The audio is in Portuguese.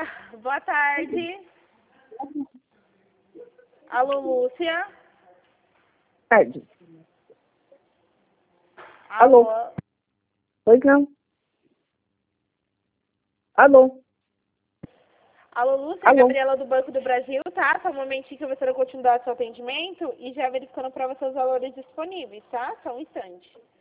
Boa tarde. Alô, Lúcia? Tarde. Alô? Pois não. Alô? Alô, Lúcia? Alô? Gabriela do Banco do Brasil, tá? Só um momentinho que eu vou ver continuar seu atendimento e já verificando para você os valores disponíveis, tá? Só um instante.